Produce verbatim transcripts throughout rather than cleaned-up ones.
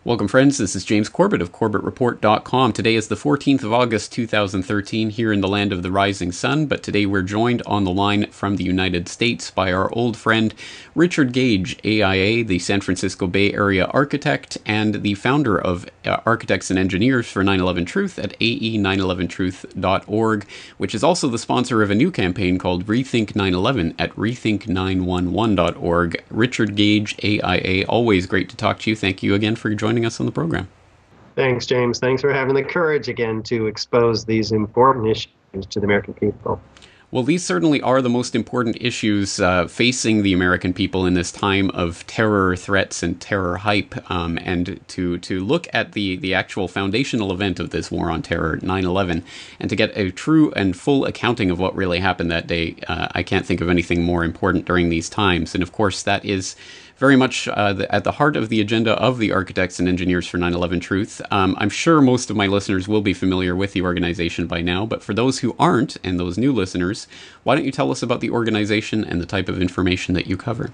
Welcome, friends. This is James Corbett of Corbett Report dot com. Today is the fourteenth of August, two thousand thirteen, here in the land of the rising sun. But today we're joined on the line from the United States by our old friend Richard Gage, A I A, the San Francisco Bay Area architect and the founder of uh, Architects and Engineers for nine eleven Truth at A E nine eleven truth dot org, which is also the sponsor of a new campaign called Rethink nine eleven at rethink nine one one dot org. Richard Gage, A I A, always great to talk to you. Thank you again for joining us on the program. Thanks, James. Thanks for having the courage again to expose these important issues to the American people. Well, these certainly are the most important issues uh, facing the American people in this time of terror threats and terror hype. Um, and to to look at the, the actual foundational event of this war on terror, nine eleven, and to get a true and full accounting of what really happened that day, uh, I can't think of anything more important during these times. And of course, that is very much uh, the, at the heart of the agenda of the Architects and Engineers for nine eleven Truth. Um, I'm sure most of my listeners will be familiar with the organization by now, but for those who aren't, and those new listeners, why don't you tell us about the organization and the type of information that you cover?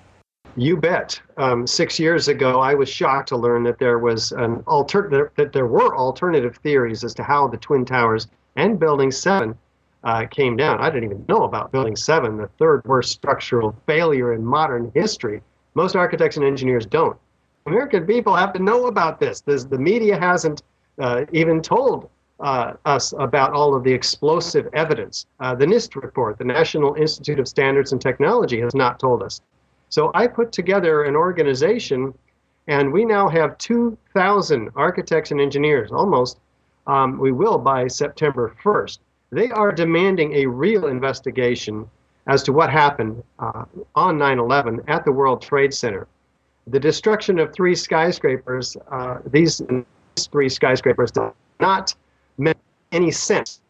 You bet. Um, six years ago, I was shocked to learn that there was an alter- that there were alternative theories as to how the Twin Towers and Building seven uh, came down. I didn't even know about Building seven, the third worst structural failure in modern history. Most architects and engineers don't. American people have to know about this. this the media hasn't uh, even told uh, us about all of the explosive evidence. Uh, the NIST report, the National Institute of Standards and Technology, has not told us. So I put together an organization, and we now have two thousand architects and engineers, almost. Um, we will by September first. They are demanding a real investigation as to what happened uh, on nine eleven at the World Trade Center. The destruction of three skyscrapers, uh, these three skyscrapers did not make any sense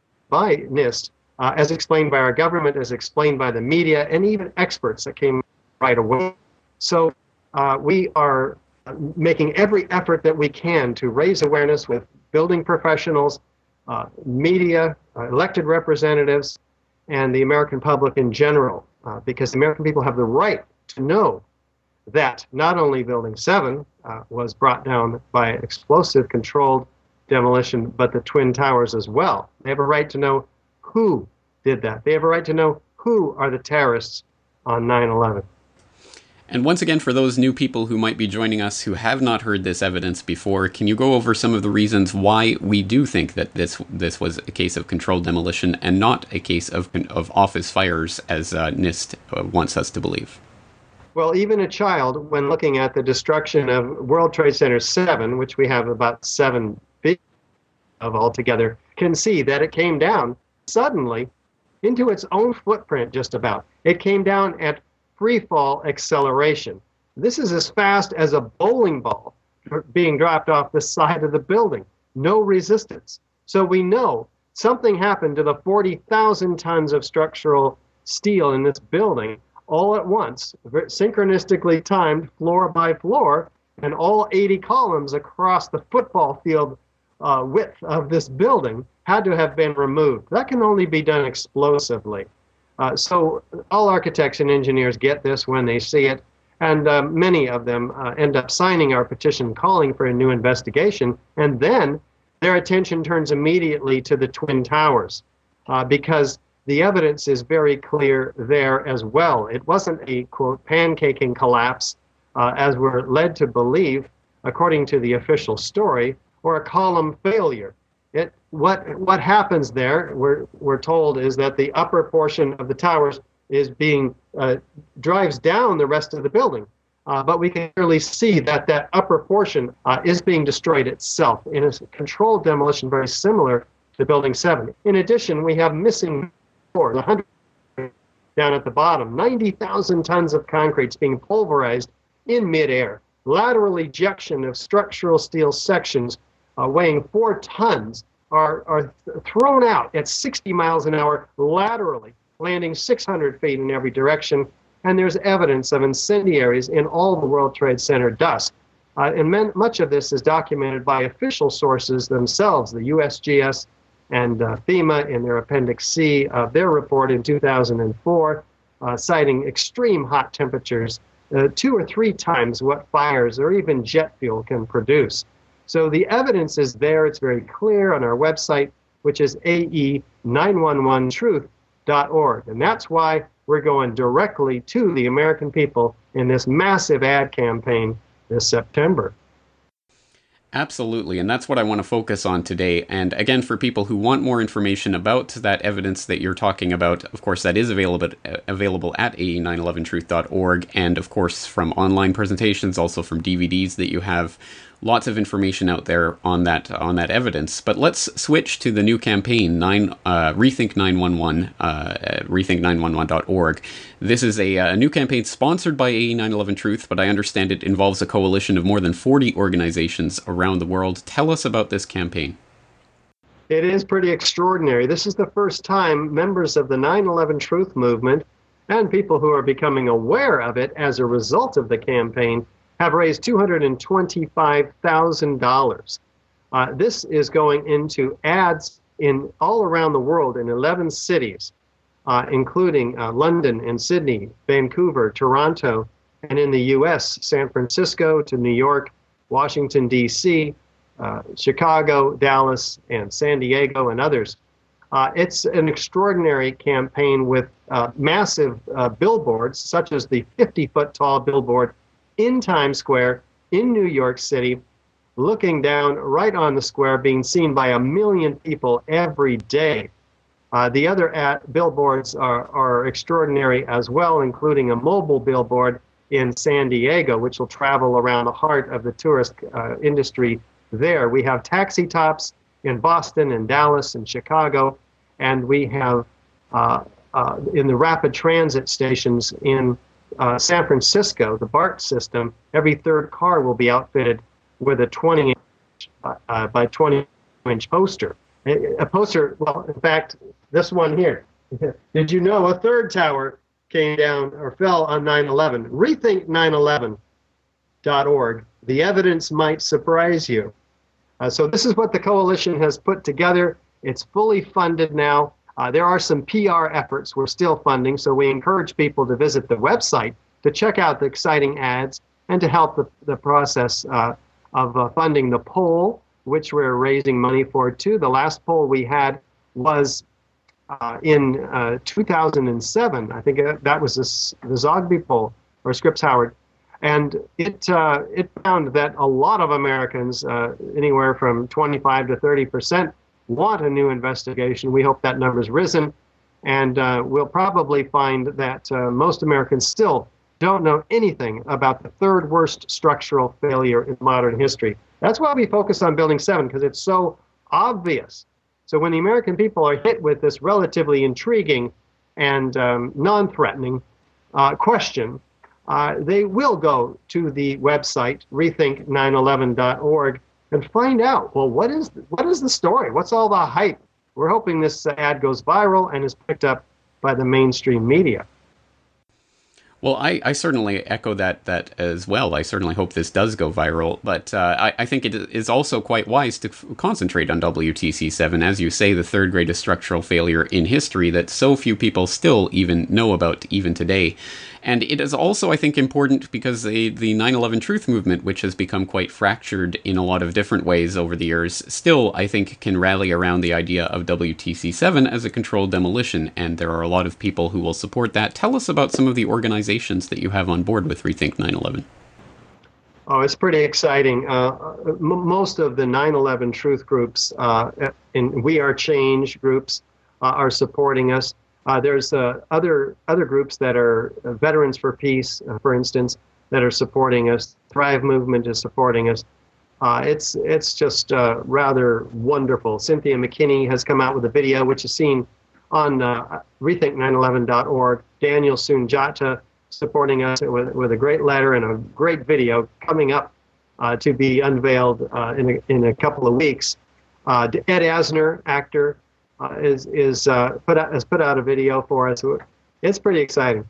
by NIST, uh, as explained by our government, as explained by the media, and even experts that came right away. So uh, we are making every effort that we can to raise awareness with building professionals, uh, media, uh, elected representatives, and the American public in general, uh, because the American people have the right to know that not only Building seven uh, was brought down by explosive controlled demolition, but the Twin Towers as well. They have a right to know who did that. They have a right to know who are the terrorists on nine eleven. And once again, for those new people who might be joining us who have not heard this evidence before, can you go over some of the reasons why we do think that this this was a case of controlled demolition and not a case of of office fires, as uh, NIST uh, wants us to believe? Well, even a child, when looking at the destruction of World Trade Center seven, which we have about seven big of altogether, can see that it came down suddenly into its own footprint, just about. It came down at free fall acceleration. This is as fast as a bowling ball being dropped off the side of the building. No resistance. So we know something happened to the forty thousand tons of structural steel in this building all at once, synchronistically timed floor by floor, and all eighty columns across the football field uh, width of this building had to have been removed. That can only be done explosively. Uh, so all architects and engineers get this when they see it, and uh, many of them uh, end up signing our petition calling for a new investigation, and then their attention turns immediately to the Twin Towers uh, because the evidence is very clear there as well. It wasn't a, quote, pancaking collapse, uh, as we're led to believe, according to the official story, or a column failure. It, what what happens there, we're, we're told, is that the upper portion of the towers is being, uh, drives down the rest of the building. Uh, but we can clearly see that that upper portion uh, is being destroyed itself in a controlled demolition very similar to Building seven. In addition, we have missing floors, one hundred down at the bottom, ninety thousand tons of concrete being pulverized in midair, lateral ejection of structural steel sections Uh, weighing four tons are, are th- thrown out at sixty miles an hour laterally, landing six hundred feet in every direction. And there's evidence of incendiaries in all the World Trade Center dust. Uh, and men, much of this is documented by official sources themselves, the U S G S and uh, FEMA in their Appendix C of their report in two thousand four, uh, citing extreme hot temperatures uh, two or three times what fires or even jet fuel can produce. So the evidence is there. It's very clear on our website, which is A E nine one one truth dot org. And that's why we're going directly to the American people in this massive ad campaign this September. Absolutely, and that's what I want to focus on today. And again, for people who want more information about that evidence that you're talking about, of course, that is available available at A E nine eleven truth dot org, and of course from online presentations, also from D V Ds that you have. Lots of information out there on that on that evidence. But let's switch to the new campaign, nine, uh, Rethink nine one one, uh, rethink nine one one dot org. This is a, a new campaign sponsored by A E nine eleven Truth, but I understand it involves a coalition of more than forty organizations around the world. Tell us about this campaign. It is pretty extraordinary. This is the first time members of the nine eleven Truth movement and people who are becoming aware of it as a result of the campaign have raised two hundred twenty-five thousand dollars. Uh, this is going into ads in all around the world in eleven cities, uh, including uh, London and Sydney, Vancouver, Toronto, and in the U S, San Francisco to New York, Washington, D C, uh, Chicago, Dallas, and San Diego, and others. Uh, it's an extraordinary campaign with uh, massive uh, billboards, such as the fifty-foot tall billboard in Times Square in New York City, looking down right on the square, being seen by a million people every day. Uh, the other ad billboards are, are extraordinary as well, including a mobile billboard in San Diego, which will travel around the heart of the tourist uh, industry there. We have taxi tops in Boston and Dallas and Chicago, and we have uh, uh, in the rapid transit stations in Uh, San Francisco, the BART system, every third car will be outfitted with a twenty inch uh, by twenty inch poster. A, a poster, well, in fact, this one here. Did you know a third tower came down or fell on nine eleven? rethink nine eleven dot org. The evidence might surprise you. Uh, so this is what the coalition has put together. It's fully funded now. Uh, there are some P R efforts we're still funding, so we encourage people to visit the website to check out the exciting ads and to help the, the process uh, of uh, funding the poll, which we're raising money for too. The last poll we had was uh, in uh, two thousand seven. I think that was the, the Zogby poll, or Scripps Howard. And it, uh, it found that a lot of Americans, uh, anywhere from twenty-five to thirty percent, want a new investigation. We hope that number's risen, and uh, we'll probably find that uh, most Americans still don't know anything about the third worst structural failure in modern history. That's why we focus on Building seven, because it's so obvious. So when the American people are hit with this relatively intriguing and um, non-threatening uh, question, uh, they will go to the website, rethink nine eleven dot org, and find out, well, what is what is the story? What's all the hype? We're hoping this ad goes viral and is picked up by the mainstream media. Well, I, I certainly echo that that as well. I certainly hope this does go viral, but uh, I, I think it is also quite wise to f- concentrate on W T C seven, as you say, the third greatest structural failure in history that so few people still even know about even today. And it is also, I think, important because the, the nine eleven Truth movement, which has become quite fractured in a lot of different ways over the years, still, I think, can rally around the idea of W T C seven as a controlled demolition, and there are a lot of people who will support that. Tell us about some of the organizations that you have on board with Rethink nine eleven. Oh, it's pretty exciting. Uh, m- most of the nine eleven Truth groups, uh, in We Are Change groups, uh, are supporting us. Uh, there's uh, other other groups that are uh, Veterans for Peace, uh, for instance, that are supporting us. Thrive Movement is supporting us. Uh, it's it's just uh, rather wonderful. Cynthia McKinney has come out with a video, which is seen on uh, rethink nine eleven dot org. Daniel Sunjata supporting us with, with a great letter and a great video coming up uh, to be unveiled uh, in, a, in a couple of weeks. Uh, Ed Asner, actor, Uh, is is uh, put out, has put out a video for us. It's pretty exciting.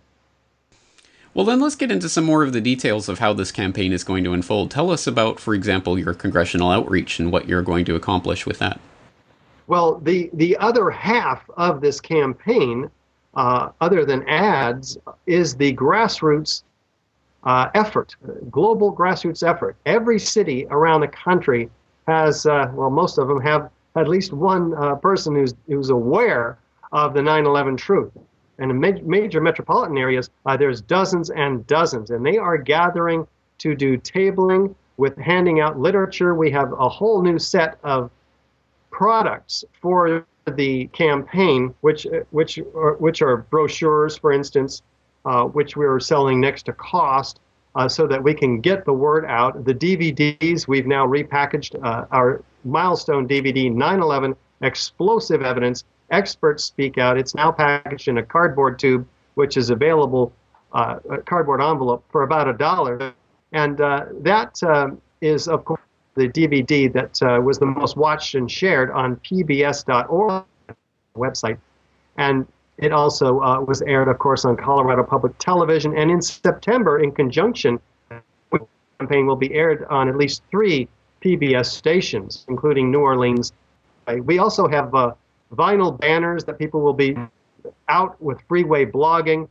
Well, then let's get into some more of the details of how this campaign is going to unfold. Tell us about, for example, your congressional outreach and what you're going to accomplish with that. Well, the the other half of this campaign, uh, other than ads, is the grassroots uh, effort, global grassroots effort. Every city around the country has, uh, well, most of them have at least one uh, person who's, who's aware of the nine eleven truth. And in ma- major metropolitan areas, uh, there's dozens and dozens, and they are gathering to do tabling with handing out literature. We have a whole new set of products for the campaign, which which are, which are brochures, for instance, uh, which we're selling next to cost, uh, so that we can get the word out. The D V Ds we've now repackaged. Uh, our milestone D V D, nine eleven Explosive Evidence. Experts Speak Out. It's now packaged in a cardboard tube, which is available, uh, a cardboard envelope for about a dollar. And uh, that uh, is, of course, the D V D that uh, was the most watched and shared on P B S dot org website. And it also uh, was aired, of course, on Colorado Public Television. And in September, in conjunction with the campaign, will be aired on at least three P B S stations, including New Orleans. We also have uh, vinyl banners that people will be out with freeway blogging.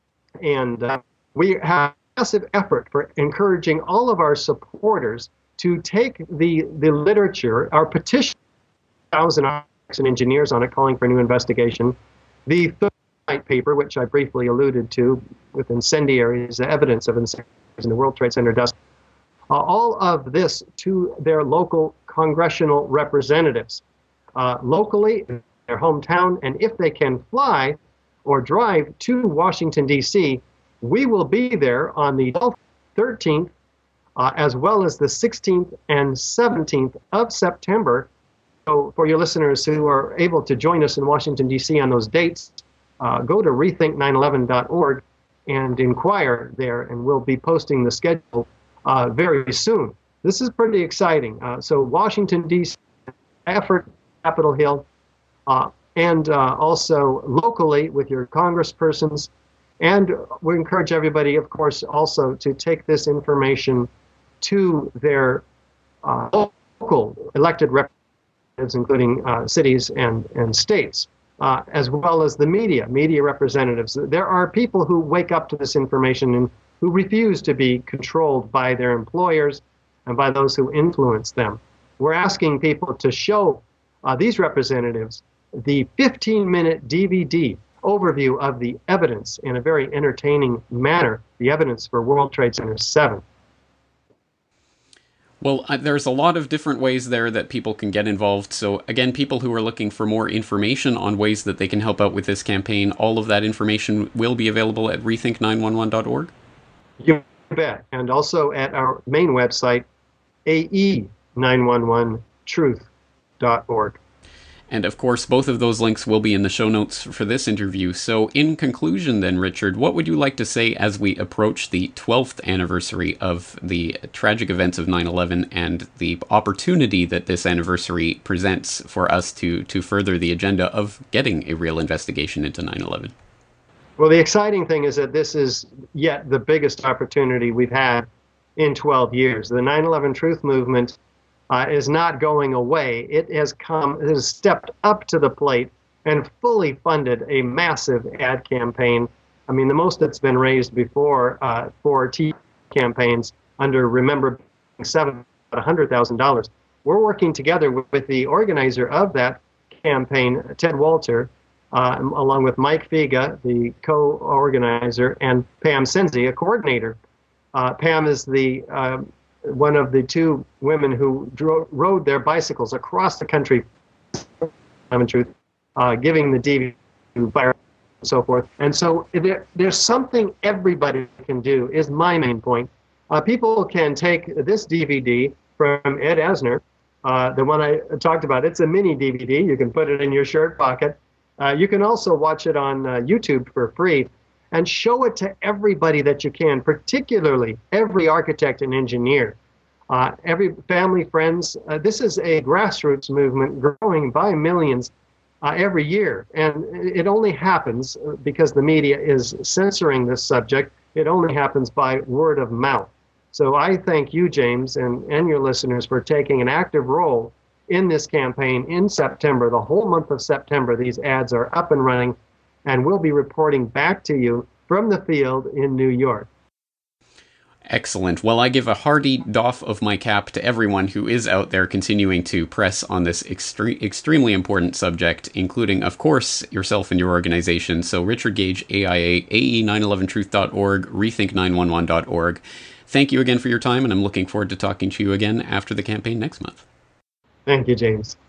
And uh, we have a massive effort for encouraging all of our supporters to take the, the literature, our petition, one thousand architects and engineers on it calling for a new investigation, the Thursday paper, which I briefly alluded to, with incendiaries, evidence of incendiaries in the World Trade Center dust, uh, all of this to their local congressional representatives, uh, locally, in their hometown, and if they can fly or drive to Washington, D C, we will be there on the twelfth, thirteenth, Uh, as well as the sixteenth and seventeenth of September. So for your listeners who are able to join us in Washington, D C on those dates, uh, go to rethink nine eleven dot org and inquire there, and we'll be posting the schedule uh, very soon. This is pretty exciting. Uh, so Washington, D C, effort, Capitol Hill, uh, and uh, also locally with your congresspersons. And we encourage everybody, of course, also to take this information to their uh, local elected representatives, including uh, cities and, and states, uh, as well as the media, media representatives. There are people who wake up to this information and who refuse to be controlled by their employers and by those who influence them. We're asking people to show uh, these representatives the fifteen minute D V D overview of the evidence in a very entertaining manner, the evidence for World Trade Center seven. Well, uh, there's a lot of different ways there that people can get involved. So again, people who are looking for more information on ways that they can help out with this campaign, all of that information will be available at rethink nine one one dot org? You bet. And also at our main website, A E nine one one truth dot org. And of course, both of those links will be in the show notes for this interview. So in conclusion then, Richard, what would you like to say as we approach the twelfth anniversary of the tragic events of nine eleven and the opportunity that this anniversary presents for us to, to further the agenda of getting a real investigation into nine eleven? Well, the exciting thing is that this is yet the biggest opportunity we've had in twelve years. The nine eleven Truth Movement Uh, is not going away. It has come, it has stepped up to the plate and fully funded a massive ad campaign. I mean, the most that's been raised before uh, for T V campaigns under Remember seven, one hundred thousand dollars. We're working together with, with the organizer of that campaign, Ted Walter, uh, along with Mike Figa, the co-organizer, and Pam Senzi, a coordinator. Uh, Pam is the uh, one of the two women who dro- rode their bicycles across the country, in truth, uh, giving the D V D to fire and so forth. And so there, there's something everybody can do, is my main point. Uh, people can take this D V D from Ed Asner, uh, the one I talked about. It's a mini D V D. You can put it in your shirt pocket. Uh, you can also watch it on uh, YouTube for free, and show it to everybody that you can, particularly every architect and engineer, uh, every family, friends. Uh, this is a grassroots movement growing by millions uh, every year. And it only happens because the media is censoring this subject. It only happens by word of mouth. So I thank you, James, and, and your listeners for taking an active role in this campaign in September. The whole month of September, these ads are up and running, and we'll be reporting back to you from the field in New York. Excellent. Well, I give a hearty doff of my cap to everyone who is out there continuing to press on this extre- extremely important subject, including, of course, yourself and your organization. So Richard Gage, A I A, A E nine eleven truth dot org, rethink nine one one dot org. Thank you again for your time, and I'm looking forward to talking to you again after the campaign next month. Thank you, James.